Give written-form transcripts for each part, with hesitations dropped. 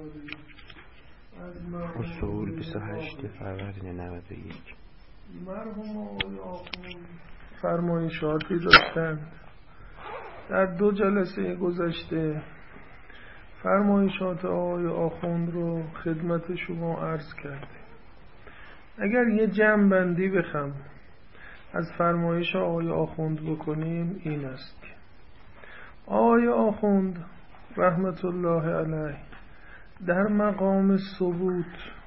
اصول 28 فروردین 91. مرحوم آقای آخوند فرمایشاتی داشتن. در 2 جلسه گذشته فرمایشات آقای آخوند رو خدمت شما عرض کردیم. اگر یه جمع بندی بخوام از فرمایش آقای آخوند بکنیم این است که آقای آخوند رحمت الله علیه در مقام ثبوت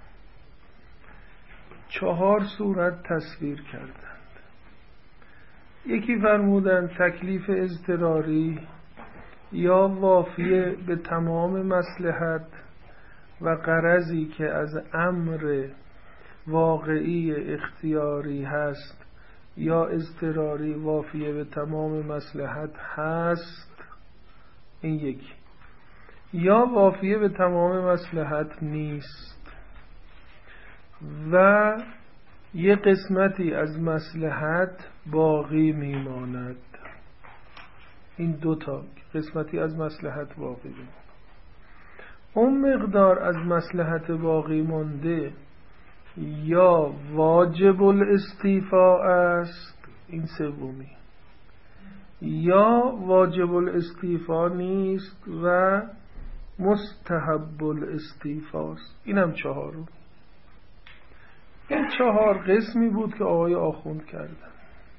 4 صورت تصویر کردند. یکی فرمودند تکلیف اضطراری یا وافیه به تمام مصلحت و غرضی که از امر واقعی اختیاری هست یا اضطراری وافیه به تمام مصلحت هست، این یکی، یا وافیه به تمام مصلحت نیست و یه قسمتی از مصلحت باقی میماند. این 2 قسمتی از مصلحت باقی میماند. اون مقدار از مصلحت باقی مانده یا واجب الاستیفاء است، این سومی، یا واجب الاستیفاء نیست و مستحب الاستیفاء است، این هم 4. این 4 قسمی بود که آقای آخوند کردن.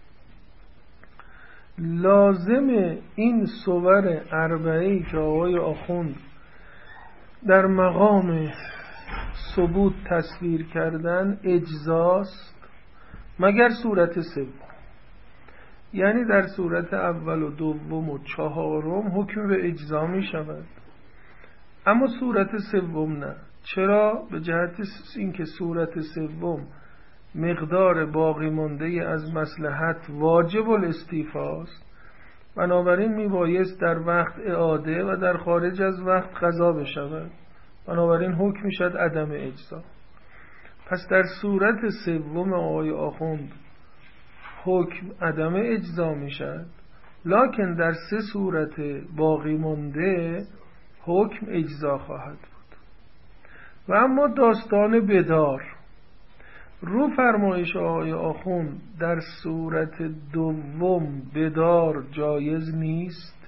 لازم این صور اربعه‌ای که آقای آخوند در مقام ثبوت تصویر کردن اجزاست مگر صورت سوم. یعنی در صورت اول و دوم و 4 حکم به اجزا می شود، اما صورت سوم نه. چرا؟ به جهت اینکه صورت سوم مقدار باقی مانده از مصلحت واجب الاستیفاء است، بنابراین میبایست در وقت اعاده و در خارج از وقت قضا بشود، بنابراین حکم میشد عدم اجزا. پس در صورت سوم آقای آخوند حکم عدم اجزا میشد، لکن در 3 صورت باقی مانده حکم اجزا خواهد بود. و اما داستان بدار رو فرمایش آقای آخوند در صورت دوم بدار جایز نیست،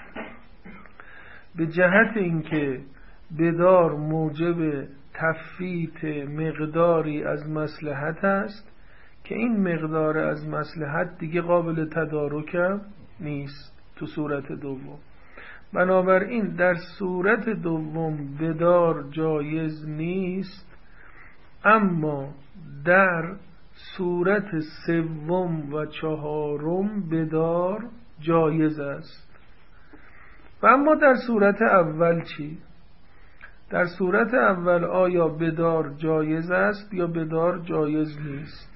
به جهت اینکه بدار موجب تفیت مقداری از مصلحت است که این مقدار از مصلحت دیگه قابل تدارک نیست تو صورت دوم. بنابراین در صورت دوم بدار جایز نیست، اما در صورت سوم و 4 بدار جایز است. و اما در صورت اول چی؟ در صورت اول آیا بدار جایز است یا بدار جایز نیست؟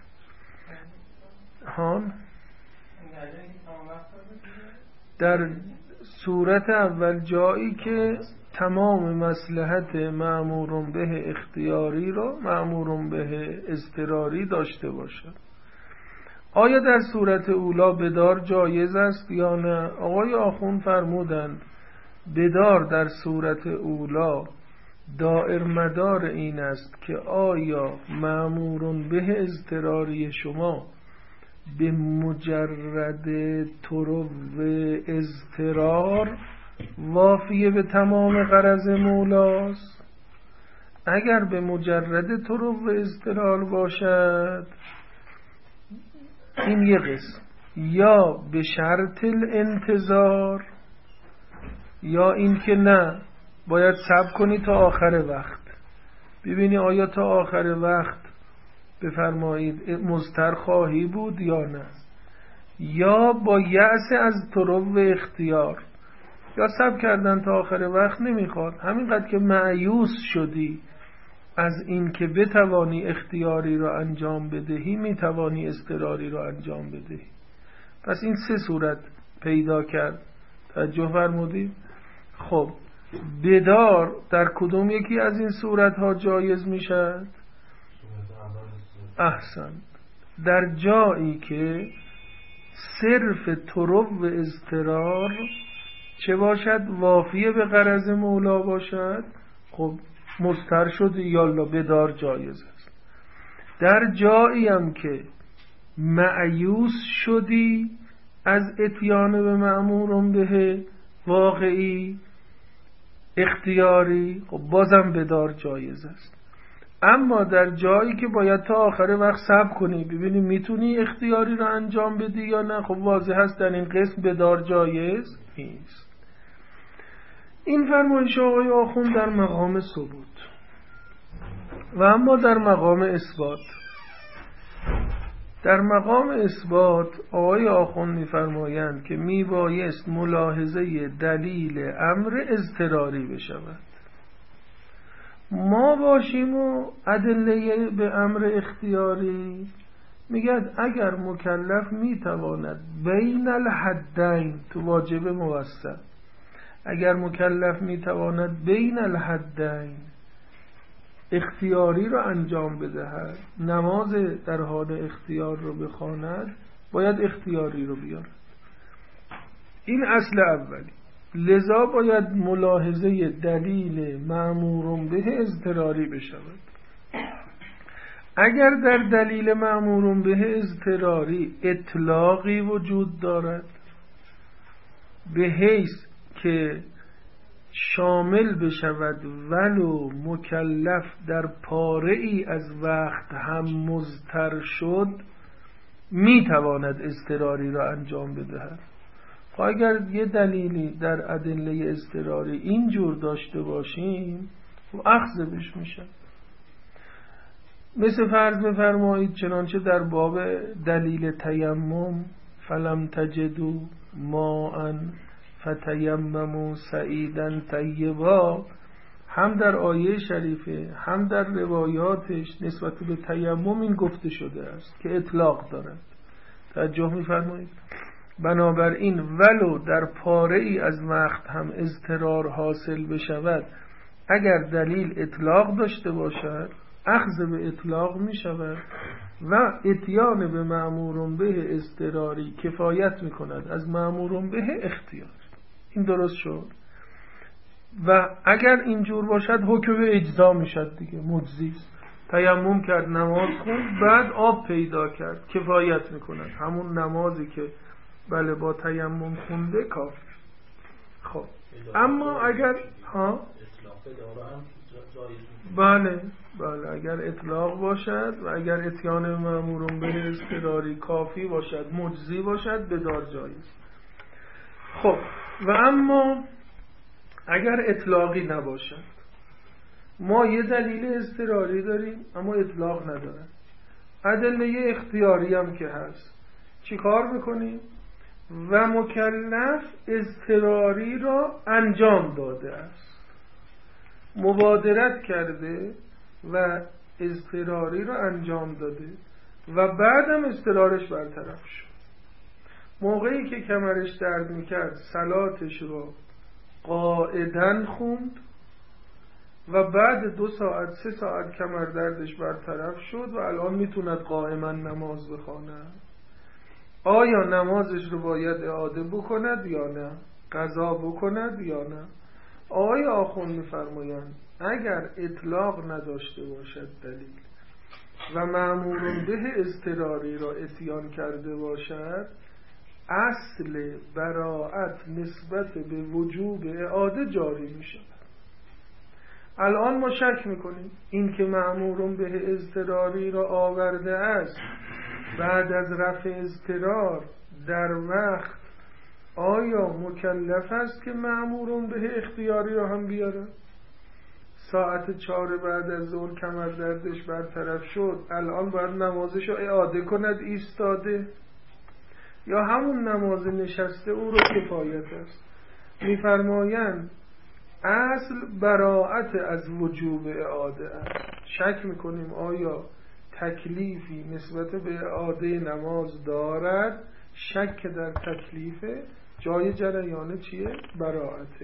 در صورت اول جایی که تمام مصلحت مأمور به اختیاری رو مأمور به اضطراری داشته باشد. آیا در صورت اولا بدار جایز است یا نه؟ آقای آخوند فرمودند بدار در صورت اولا دائر مدار این است که آیا مأمور به اضطراری شما به مجرد طرق اضطرار وافیه به تمام غرض مولاست. اگر به مجرد طرق اضطرار باشد این یه قسم، یا به شرط الانتظار، یا این که نه باید صبر کنی تا آخر وقت ببینی آیا تا آخر وقت بفرمایید مضطر خواهی بود یا نه، یا با یأس از طرق اختیار، یا صبر کردن تا آخر وقت نمیخواد، همینقدر که مایوس شدی از این که بتوانی اختیاری را انجام بدهی میتوانی اضطراری را انجام بدهی. پس این 3 صورت پیدا کرد. توجه فرمودید؟ خب بدار در کدوم یکی از این صورت ها جایز میشد؟ احسن، در جایی که صرف طرق و اضطرار چه باشد؟ وافیه به غرض مولا باشد. خب مضطر شدی یالا بدار جایز است. در جایی هم که مأیوس شدی از اتیان به مأمور به واقعی اختیاری، خب بازم بدار جایز است. اما در جایی که باید تا آخر وقت صبر کنی ببینی میتونی اختیاری رو انجام بدی یا نه، خب واضح هست در این قسم بدار جایز نیست. این فرمایش آقای آخوند در مقام ثبوت. و اما در مقام اثبات، در مقام اثبات آقای آخوند می‌فرمایند که میبایست ملاحظه دلیل امر اضطراری بشود. ما باشیم و ادله به امر اختیاری میگد اگر مکلف میتواند بین الحدین، تو واجب موسط، اگر مکلف میتواند بین الحدین اختیاری رو انجام بدهد، نماز در حال اختیار رو بخواند، باید اختیاری رو بیارد. این اصل اولی. لذا باید ملاحظه دلیل مأمور به اضطراری بشود. اگر در دلیل مأمور به اضطراری اطلاقی وجود دارد به حیث که شامل بشود ولو مکلف در پاره ای از وقت هم مضطر شد، میتواند اضطراری را انجام بدهد. خب اگر یه دلیلی در ادله اضطراری اینجور داشته باشیم اخذ بش میشه. مثل فرض بفرمایید چنانچه در باب دلیل تیمم فلم تجدوا ماء فتیمموا صعیدا طیبا، هم در آیه شریفه هم در روایاتش نسبت به تیمم این گفته شده است که اطلاق دارد. توجه می‌فرمایید؟ بنابراین ولو در پاره ای از وقت هم اضطرار حاصل بشود، اگر دلیل اطلاق داشته باشد اخذ به اطلاق می شود و اتیان به مأمور به اضطراری کفایت می کند از مأمور به اختیار. این درست شد. و اگر اینجور باشد حکم اجزا می شد دیگه، مجزی است. تیمم کرد نماز خوند بعد آب پیدا کرد، کفایت می کند. همون نمازی که بله با تیمم خونده کافی. خب اما اگر بله اگر اطلاق باشد و اگر اتیان مأمور به اضطراری کافی باشد، مجزی باشد، بدار جایز. خب و اما اگر اطلاقی نباشد، ما یه دلیل اضطراری داریم اما اطلاق ندارد، ادله اختیاری هم که هست، چی کار میکنیم؟ و مکلف اضطراری را انجام داده است، مبادرت کرده و اضطراری را انجام داده و بعدم اضطرارش برطرف شد. موقعی که کمرش درد میکرد صلاتش را قاعدن خوند و بعد 2 ساعت 3 ساعت کمر دردش برطرف شد و الان میتوند قائما نماز بخواند. آیا نمازش رو باید اعاده بکند یا نه؟ قضا بکند یا نه؟ آیا آخوند می‌فرمایند اگر اطلاق نداشته باشد دلیل و مأمور به اضطراری را اتیان کرده باشد، اصل براءت نسبت به وجوب اعاده جاری می‌شود. الان ما شک می‌کنیم این که مأمور به اضطراری را آورده است بعد از رفع اضطرار در وقت، آیا مکلف است که مأمور به اختیاری را هم بیاره؟ ساعت 4 بعد از ظهر کمر دردش برطرف شد، الان باید نمازش رو اعاده کند ایستاده، یا همون نماز نشسته او رو کفایت است؟ میفرمایند اصل براءت از وجوب اعاده است. شک میکنیم آیا تکلیفی نسبت به اعاده نماز دارد؟ شک در تکلیف جای جریان چیه؟ براءته.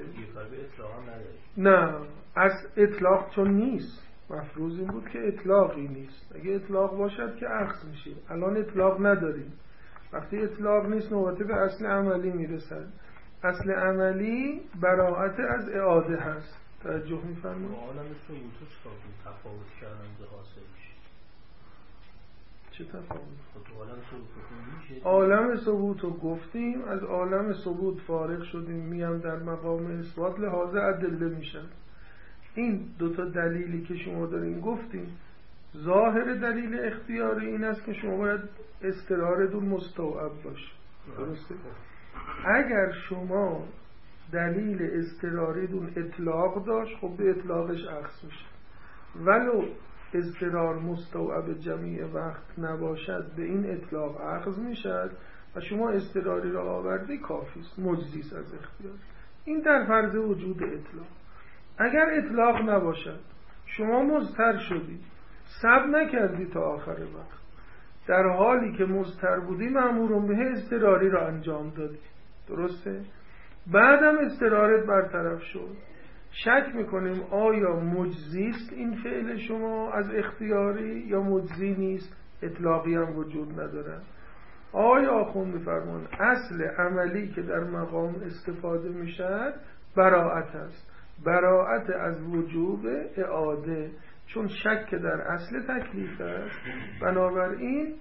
نه از اطلاق چون نیست، مفروض این بود که اطلاقی نیست. اگه اطلاق باشد که اخذ میشه. الان اطلاق نداریم. وقتی اطلاق نیست نوبته به اصل عملی میرسد. اصل عملی براءت از اعاده هست. توجه می‌فرمایید؟ عالم ثبوت تفاوت کردن به حاصل میشه. چه تفاوت؟ عالم ثبوت میشه. عالم ثبوت رو گفتیم، از عالم ثبوت فارغ شدیم، میام در مقام اثبات، لحاظ ادله میشن. این دوتا دلیلی که شما دارین گفتیم، ظاهر دلیل اختیاری این است که شما باید استراردون مستوعب باشه. درسته؟ اگر شما دلیل استراردون اطلاق داشت، خب به اطلاقش اخذ میشه. ولو استرار مستوعب جمیع وقت نباشد، به این اطلاق اخذ میشد و شما استراری را آوردی کافیست، مجزیست از اختیار. این در فرض وجود اطلاق. اگر اطلاق نباشد، شما مضطر شدی، صبر نکردی تا آخر وقت، در حالی که مضطر بودی مأمورون به استراری را انجام دادی. درسته؟ بعدم استرارت برطرف شد، شک میکنیم آیا مجزیست این فعل شما از اختیاری یا مجزی نیست، اطلاقی هم وجود نداره. آیا آخوند می‌فرمون اصل عملی که در مقام استفاده میشد براءت است، براءت از وجوب اعاده، چون شک در اصل تکلیف است، بنابراین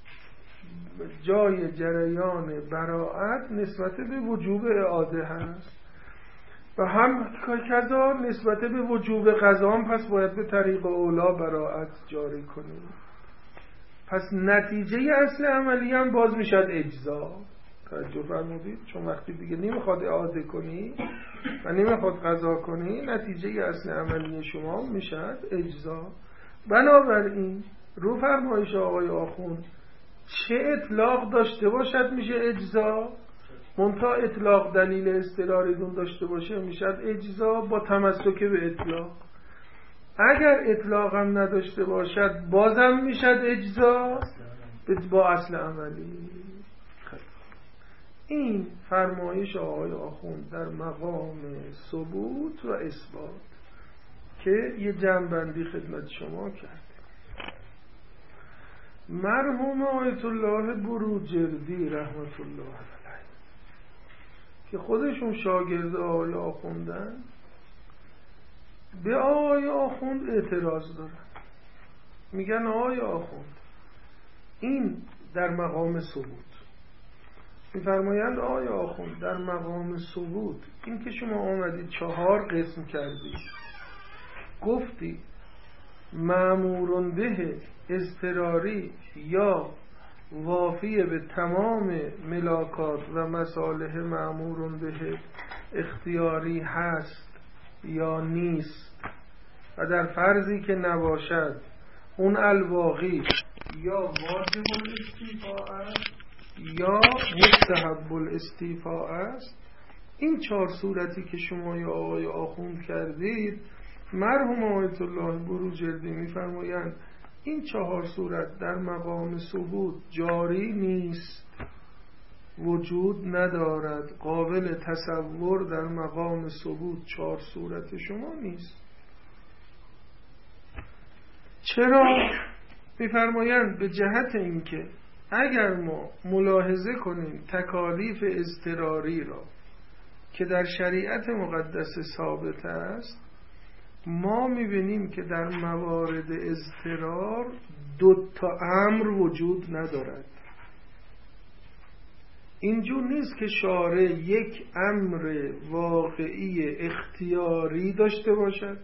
جای جریان براءت نسبت به وجوب اعاده هست و هم کذا نسبت به وجوب قضا هم پس باید به طریق اولا براءت جاری کنیم. پس نتیجه اصل عملی هم باز میشد اجزا. توجه فرمودید؟ چون وقتی دیگه نمیخواد اعاده کنی و نمیخواد قضا کنی، نتیجه اصل عملی شما میشد اجزا. بنابراین رو فرمایش آقای آخوند چه اطلاق داشته باشد میشه اجزا، منتها اطلاق دلیل استراردون داشته باشه میشد اجزا با تمسک به اطلاق. اگر اطلاق هم نداشته باشد بازم میشد اجزا با اصل عملی. این فرمایش آقای آخوند در مقام ثبوت و اثبات که یه جمع‌بندی خدمت شما کرد. مرحوم آیت الله بروجردی رحمت الله علیه که خودشون شاگرد آقای آخوندن، به آقای آخوند اعتراض دارن. میگن آقای آخوند این در مقام ثبوت، میفرمایند آقای آخوند در مقام ثبوت این که شما آمدید 4 قسم کردید، گفتی مأمورون به اضطراری یا وافی به تمام ملاکات و مصالح مأمورون به اختیاری هست یا نیست، و در فرضی که نباشد اون الواقی یا واجب الاستیفاء است یا مستحب الاستیفاء است. این 4 صورتی که شما یا آقای آخوند کردید، مرحوم آیت الله بروجردی میفرمایند این 4 صورت در مقام ثبوت جاری نیست، وجود ندارد، قابل تصور در مقام ثبوت 4 صورت شما نیست. چرا؟ میفرمایند به جهت اینکه اگر ما ملاحظه کنیم تکالیف اضطراری را که در شریعت مقدس ثابت است، ما میبینیم که در موارد اضطرار 2 امر وجود ندارد. اینجور نیست که شارع یک امر واقعی اختیاری داشته باشد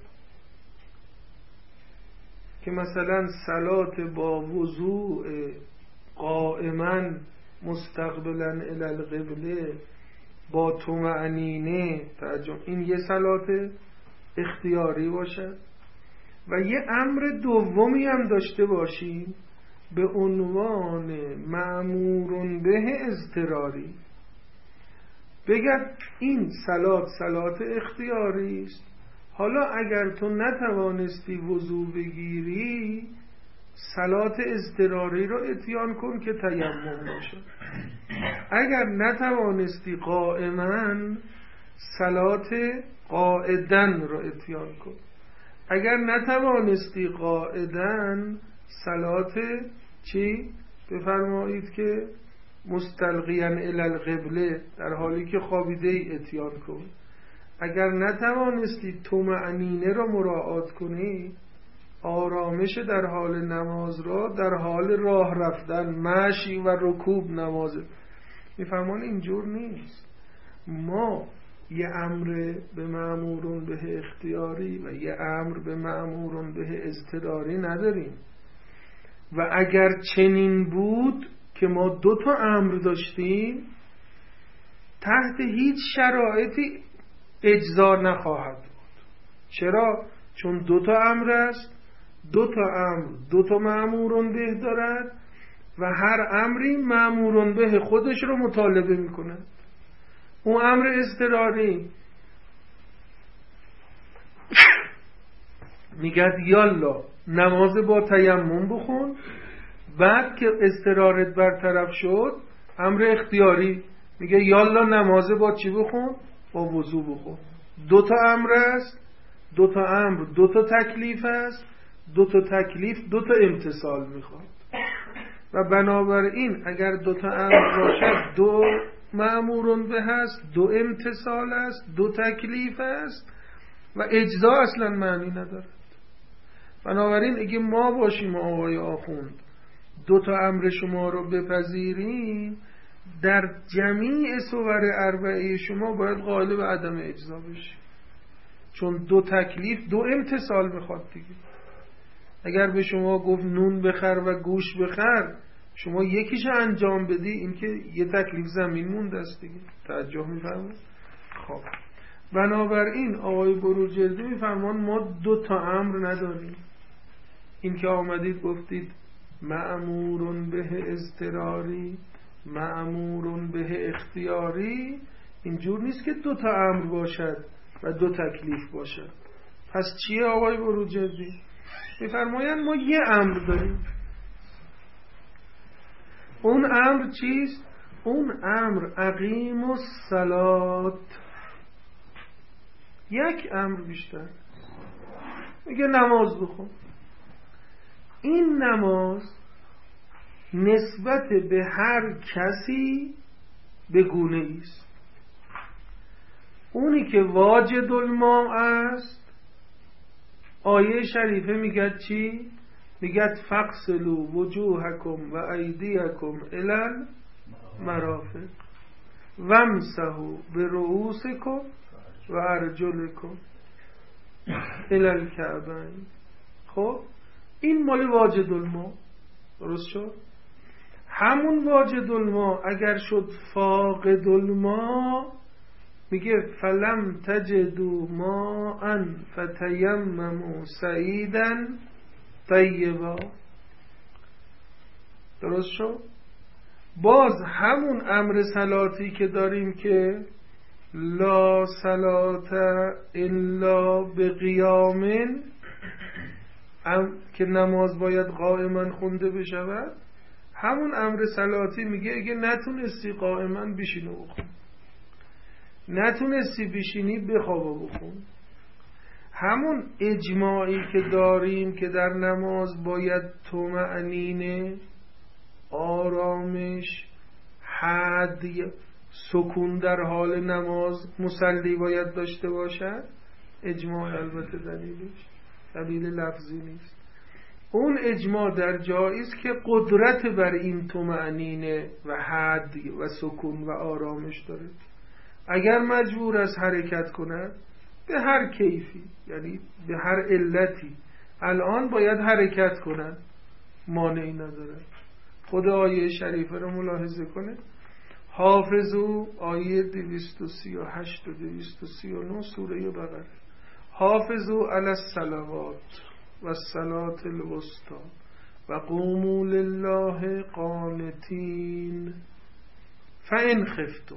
که مثلا صلات با وضوء قائما مستقبلا الی القبله با طمأنینه تعجب، این یه صلات اختیاری باشد، و یه امر دومی هم داشته باشیم به عنوان مأمورون به اضطراری، بگن این صلات اختیاری است، حالا اگر تو نتوانستی وضو بگیری صلات اضطراری رو اتیان کن که تیمم باشه، اگر نتوانستی قائما صلات قاعدن رو اتیان کن، اگر نتوانستی قاعدن صلات چی؟ بفرمایید که مستلقیاً الی القبله در حالی که خوابیده ای اتیان کن، اگر نتوانستی طمأنینه را مراعات کنی، آرامش در حال نماز را در حال راه رفتن، مشی و رکوب نماز میفرمان اینجور نیست. ما یه امر به مأمورون به اختیاری و یه امر به مأمورون به اضطراری نداریم. و اگر چنین بود که ما 2 امر داشتیم، تحت هیچ شرایطی اجزار نخواهد بود. چرا؟ چون 2 امر است، 2 امر 2 مأمورون به دارد و هر امری مأمورون به خودش رو مطالبه میکنه. اون امر اضطراری میگه یالا نماز با تیمم بخون، بعد که اضطرارت برطرف شد امر اختیاری میگه یالا نماز با چی بخون؟ با وضو بخون. 2 امر است، 2 امر 2 تکلیف است، 2 تکلیف 2 امتثال میخواد. و بنابراین اگر 2 امر باشد 2 مأمورون به هست، 2 امتثال است، 2 تکلیف است و اجزا اصلا معنی ندارد. بنابراین اگه ما باشیم آقای آخوند 2 امر شما رو بپذیریم، در جمیع صور اربعه شما باید قائل به عدم اجزا بشیم، چون 2 تکلیف 2 امتثال میخواد دیگه. اگر به شما گفت نون بخر و گوش بخر، شما یکیش انجام بدی، این که یه تکلیف زمین مونده است دیگه. توجه میفرمایید؟ خب بنابراین آقای بروجردی میفرمان ما 2 امر نداریم. این که آمدید گفتید مأمورون به اضطراری، مأمورون به اختیاری، اینجور نیست که 2 امر باشد و 2 تکلیف باشد. پس چیه آقای بروجردی؟ میفرمایند ما یه امر داریم. اون امر چیست؟ اون امر اقیم الصلات. یک امر بیشتر، میگه نماز بخون. این نماز نسبت به هر کسی به گونه است. اونی که واجد الماء است، آیه شریفه میگه چی؟ میگه فغسلوا وجوهکم و ایدیکم الی المرافق وامسحوا برؤوسکم و ارجلکم الی الکعبین. خب این مال واجد الماء، درست شد؟ همون واجد الماء اگر شد فاقد الماء، میگه فلم تجدوا ماء فتیمموا صعیدا طیبا. درست شد؟ باز همون امر صلاتی که داریم که لا صلات الا بقیام، که نماز باید قائما خونده بشود، همون امر صلاتی میگه اگه نتونستی قائما بشینو بخون، نتونستی بشینی بخواب بخون. همون اجماعی که داریم که در نماز باید طمأنینه، آرامش، حد، سکون در حال نماز مصلی باید داشته باشد، اجماع البته دلیل لفظی نیست. اون اجماع در جایی است که قدرت بر این طمأنینه و حد و سکون و آرامش داره. اگر مجبور است حرکت کند به هر کیفی، یعنی به هر علتی، الان باید حرکت کند، مانعی نداره. خود آیه شریفه رو ملاحظه کنه. حافظو آیه 238 و 239 سوره بقره. حافظو علی الصلوات و الصلاة الوسطی و قوموا لله قانتین فإن خفتم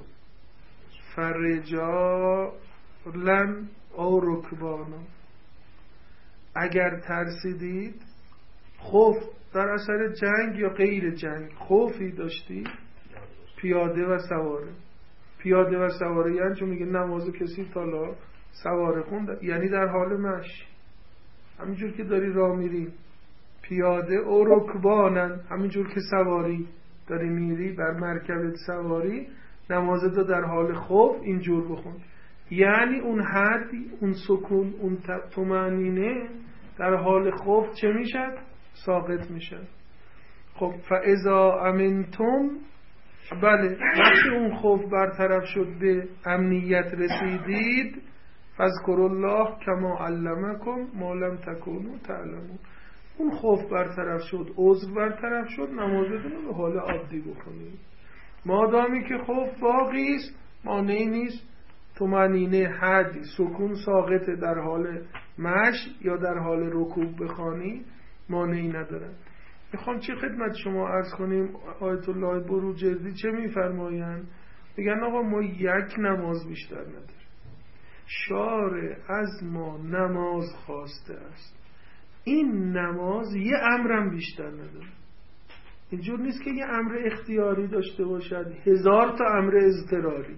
فرجالا او رکبانا. اگر ترسیدید، خوف در اثر جنگ یا غیر جنگ، خوفی داشتید، پیاده و سواره. پیاده و سواره یعنی چون میگه نمازو کسی تالا سواره خوند، یعنی در حال مشی، همینجور که داری راه میری، پیاده او رکبانن، همینجور که سواری داری میری بر مرکبت سواری، نمازتو در حال خوف اینجور بخون. یعنی اون حد، اون سکون، اون طمأنینه در حال خوف چه میشد؟ ساقط میشد. خب فاذا امنتم، بله وقتی اون خوف برطرف شد به امنیت رسیدید، فاذکروا الله کما علمکم ما لم تکونوا تعلمون. اون خوف برطرف شد، عذر برطرف شد، نمازتون رو به حال عادی بکنید. مادامی که خوف باقی است مانعی نیست طمأنینه، حد، سکون ساقط در حال مشی یا در حال رکوع بخوانی، مانعی ندارد. میخوام چه خدمت شما عرض کنیم، آیت الله بروجردی چه میفرمایند؟ میگن آقا ما یک نماز بیشتر نداریم، شارع از ما نماز خواسته است، این نماز یه امرم بیشتر نداره. اینجور نیست که یه امر اختیاری داشته باشد 1000 تا امر اضطراری.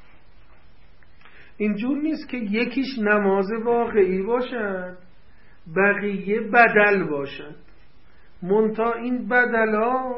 اینجور نیست که یکیش نماز واقعی باشد بقیه بدل باشد، منتها این بدلا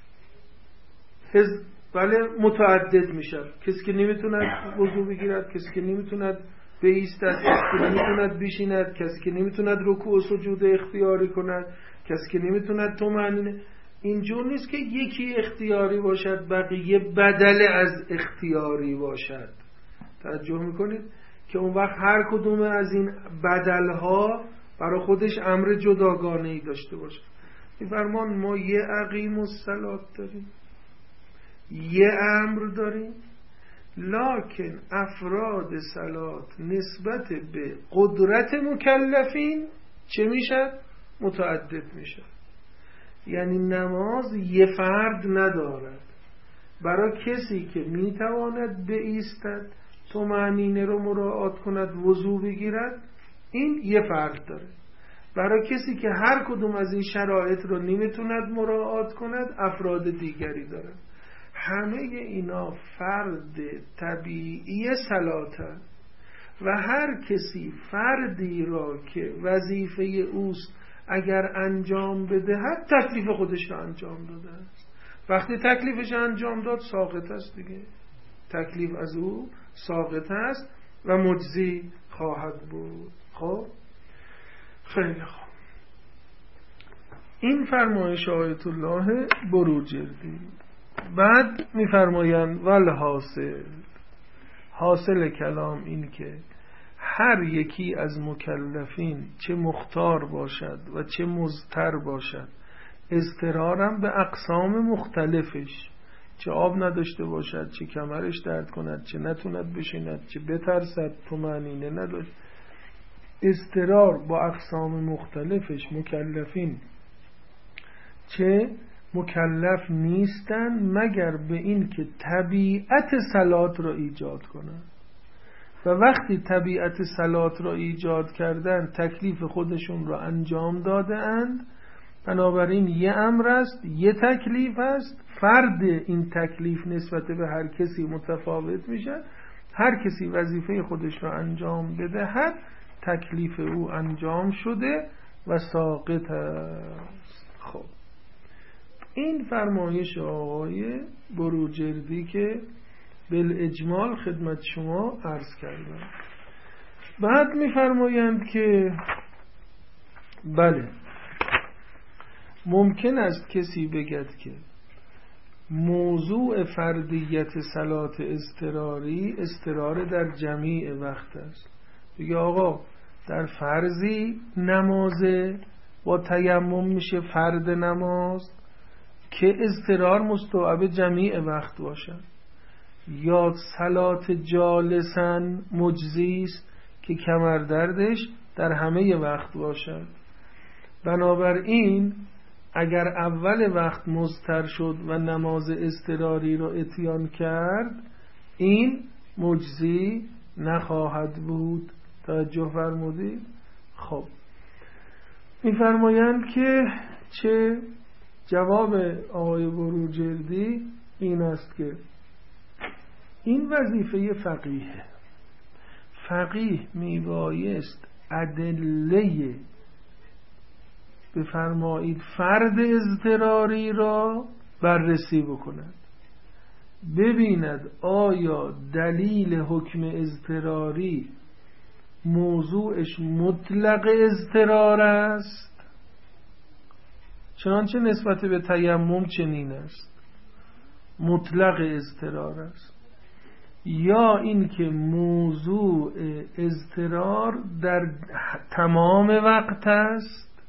بله متعدد میشد. کسی که نمیتوند وضو بگیرد، کسی که نمیتوند بایستد، کسی که نمیتوند بشیند، کسی که نمیتوند رکوع و سجود اختیاری کند، کسی که نمیتوند طمأنینه. اینجور نیست که یکی اختیاری باشد بقیه بدل از اختیاری باشد. توجه میکنید که اون وقت هر کدوم از این بدلها برای خودش امر جداگانه‌ای داشته باشه. میفرمان ما یه اقیم الصلاة داریم، یه امر داریم، لکن افراد صلات نسبت به قدرت مکلفین چه میشد؟ متعدد میشد. یعنی نماز یه فرد ندارد. برای کسی که میتواند بایستد، طمأنینه رو مراعات کند، وضو بگیرد، این یه فرد داره. برای کسی که هر کدوم از این شرایط رو نمیتوند مراعات کند، افراد دیگری داره. همه اینا فرد طبیعی صلاتن و هر کسی فردی را که وظیفه اوست اگر انجام بدهد تکلیف خودش را انجام داده است. وقتی تکلیفش انجام داد ساقط است دیگه، تکلیف از او ساقط است و مجزی خواهد بود. خب خیلی خوب، این فرمایش آیت الله بروجردی. بعد میفرمایند والحاصل، حاصل کلام این که هر یکی از مکلفین چه مختار باشد و چه مضطر باشد، اضطرارم به اقسام مختلفش، چه آب نداشته باشد، چه کمرش درد کند، چه نتوند بشیند، چه بترسد، طمأنینه نداشت، اضطرار با اقسام مختلفش مکلفین چه مکلف نیستند مگر به این که طبیعت صلات را ایجاد کنند و وقتی طبیعت صلات را ایجاد کردن تکلیف خودشون را انجام داده اند. بنابراین یه امر است، یه تکلیف است، فرد این تکلیف نسبت به هر کسی متفاوت میشه. هر کسی وظیفه خودش را انجام بدهد تکلیف او انجام شده و ساقط است. خب این فرمایش آقای بروجردی که بالاجمال خدمت شما عرض کردم. بعد میفرمایند که بله ممکن است کسی بگد که موضوع فردیت صلات اضطراری اضطرار در جمیع وقت است. بگه آقا در فرضی نمازه با تیمم میشه فرد نماز که اضطرار مستوعب جمیع وقت باشد، یا صلات جالسن مجزی است که کمردردش در همه وقت باشد. بنابراین اگر اول وقت مضطر شد و نماز اضطراری را اتیان کرد این مجزی نخواهد بود. توجه فرمودید؟ خب میفرمایند که چه جواب آقای بروجردی این است که این وظیفه فقیه. فقیه میبایست ادله بفرمایید فرد اضطراری را بررسی بکند. ببیند آیا دلیل حکم اضطراری موضوعش مطلق اضطرار است، چنانچه نسبت به تیمم چنین است، مطلق اضطرار است، یا اینکه موضوع اضطرار در تمام وقت است،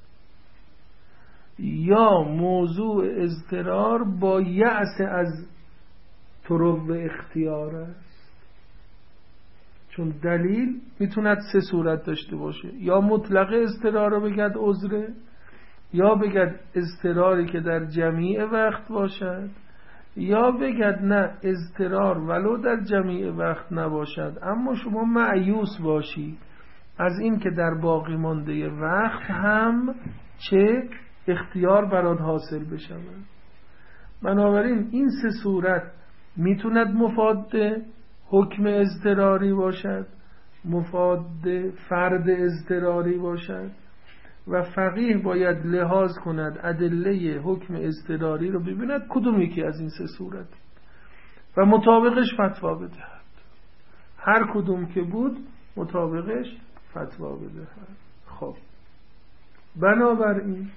یا موضوع اضطرار با یأس از طرق اختیار است. چون دلیل میتوند سه صورت داشته باشه، یا مطلق اضطرار رو بگد عذره، یا بگد اضطراری که در جمیع وقت باشد، یا بگد نه اضطرار ولو در جمیع وقت نباشد اما شما مایوس باشی از این که در باقی مانده وقت هم چه اختیار برات حاصل بشود. بنابراین این سه صورت میتوند مفاد حکم اضطراری باشد، مفاد فرد اضطراری باشد و فقیه باید لحاظ کند ادله حکم اضطراری رو ببیند کدوم یکی از این سه صورت و مطابقش فتوا بدهد. هر کدوم که بود مطابقش فتوا بدهد. خب بنابراین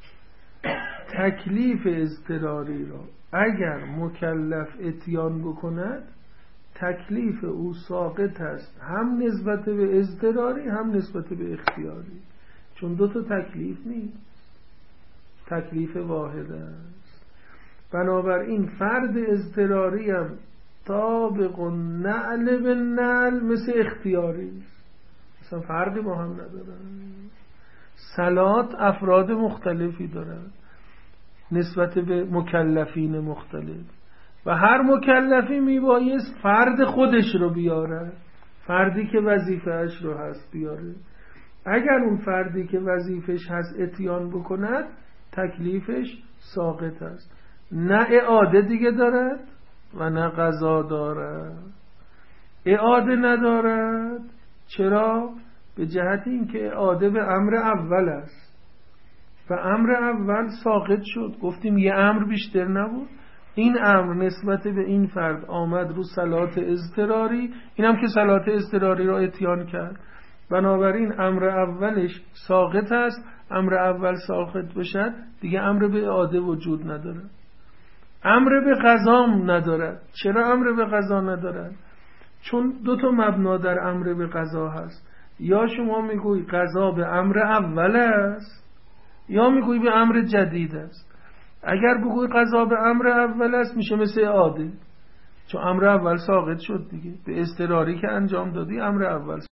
تکلیف اضطراری را اگر مکلف اتیان بکند تکلیف او ساقط است، هم نسبت به اضطراری هم نسبت به اختیاری، چون دو تا تکلیف نیست، تکلیف واحد است. بنابراین فرد اضطراری هم طابق نعل به نعل مثل اختیاری است، مثلا فرقی با هم ندارن. صلات افراد مختلفی دارن نسبت به مکلفین مختلف و هر مکلفی میبایست فرد خودش رو بیاره، فردی که وظیفهش رو هست بیاره. اگر اون فردی که وظیفش هست اتیان بکند تکلیفش ساقط است، نه اعاده دیگه دارد و نه قضا دارد. اعاده ندارد چرا؟ به جهت اینکه اعاده به امر اول است و امر اول ساقط شد، گفتیم یه امر بیشتر نبود، این امر نسبت به این فرد آمد رو صلات اضطراری، اینم که صلات اضطراری را اتیان کرد، بنابراین امر اولش ساقط است. امر اول ساقط بشد دیگه امر به اعاده وجود نداره. امر به قضا نداره. چرا امر به قضا نداره؟ چون دو تا مبنا در امر به قضا هست، یا شما میگوی قضا به امر اول است یا میگوی به امر جدید است. اگر بگوی قضا به امر اول است میشه مثل اعاده، چون امر اول ساقط شد دیگه، به اضطراری که انجام دادی امر اول